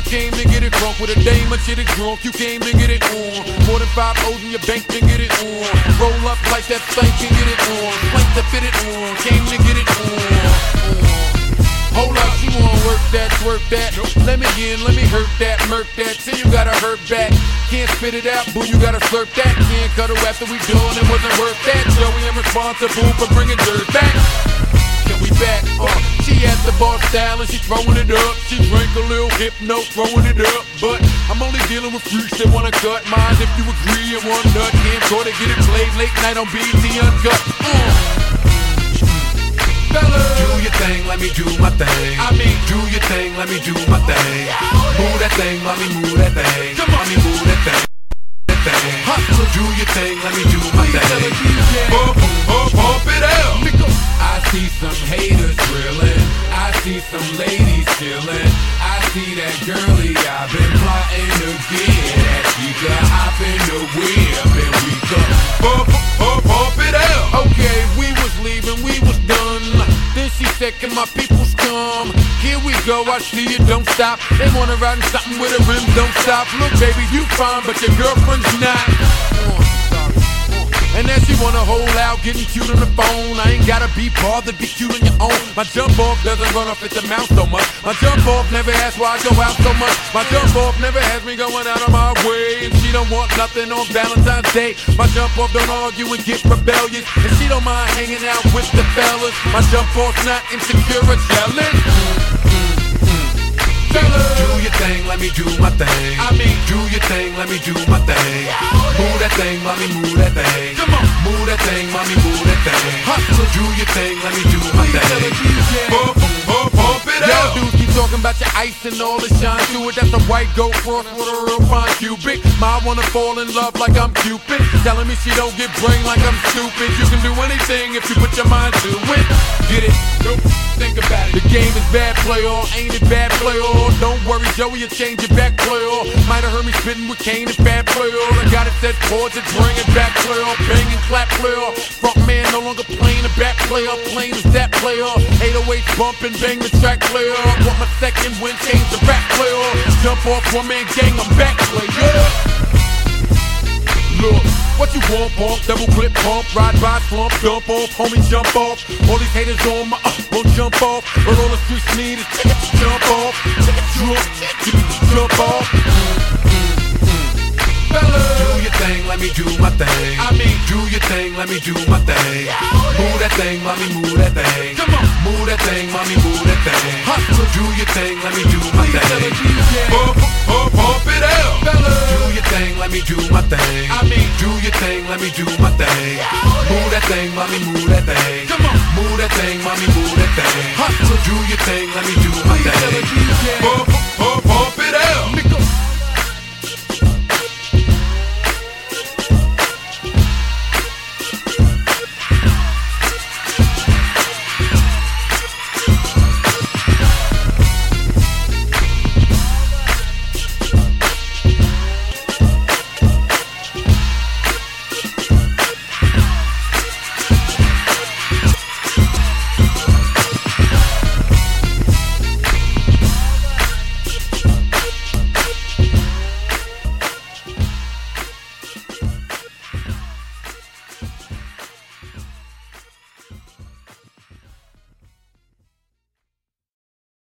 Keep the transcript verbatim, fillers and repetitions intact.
came to get it drunk with a dame, my shit is drunk. You came to get it on. More than five O's in your bank to get it on. Roll up like that thing can get it on. Plank to fit it on. Came to get it on. Hold up, she wanna work that, twerk that. Let me in, let me hurt that, murk that. Till you gotta hurt back. Can't spit it out, boo, you gotta slurp that. Can't cut her after we done, it wasn't worth that. Joey, I'm responsible for bringing dirt back. Can we back up? She at the bar style and she throwing it up. She drank a little hypno, throwing it up. But I'm only dealing with freaks that wanna cut mine. If you agree and one nut, can't go to get it played late night on B E T Uncut. Uh. Do your thing, let me do my thing. I mean, do your thing, let me do my thing. Move that thing, mommy, move that thing. Mommy, move that thing. That thing. Hustle, do your thing, let me do my thing. Bump, bump, bump it out. I see some haters drilling. I see some ladies chilling. I see that girlie I've been plotting to get at. She got hop in the whip and we go bump, bump, bump it out. Okay, we was leaving, we was done. Then she said, can my peoples come? Here we go, I see you, don't stop. They wanna ride in something with a rim, don't stop. Look, baby, you fine, but your girlfriend's not. And then she wanna hold out, getting cute on the phone. I ain't gotta be bothered, be cute on your own. My jump off doesn't run off at the mouth so much. My jump off never asks why I go out so much. My jump off never has me going out of my way. And she don't want nothing on Valentine's Day. My jump off don't argue and get rebellious. And she don't mind hanging out with the fellas. My jump off's not insecure or jealous. Do your thing, let me do my thing. I mean, do your thing, let me do my thing. Move that thing, mommy, move that thing. Come on, move that thing, mommy, move that thing. Hustle, do your thing, let me do my thing. Bump, bump, bump it out. Y'all dudes keep talking about your ice and all the shine to it. That's a white gold cross with a real fine cubic. My wanna fall in love like I'm Cupid. Telling me she don't get brain like I'm stupid. You can do anything if you put your mind to it. Get it? Nope. Think about it. The game is bad, play all. Ain't it bad, play all? Don't worry, Joey, you'll change it back, play all. Might have heard me spitting with Kane and bad, play all. I got it set chords and bring it back, play all. Bang and clap, play all. Front man no longer playing the back, play all. Plain as that, play all. eight oh eight bump and bang the track, play all. Want my second win, change the rap, play all. Jump off, one man gang, I'm back, play all. Look, what you want, pump, double clip, pump, ride by, slump, dump off, homie, jump off. All these haters on my uh, won't jump off. But all the streets need is jump off, jump, jump off. Do your thing, let me do my thing. I mean, do your thing, let me do my thing. Move that thing, mommy, move that thing. Come on, move that thing, mommy, move that thing. Hustle, do your thing, let me do my thing. Bump, bump, bump it out. Do your thing, let me do my thing. I mean, do your thing, let me do my thing. Move that thing, mommy, move that thing. Come on, move that thing, mommy, move that thing. Hustle, do your thing, let me do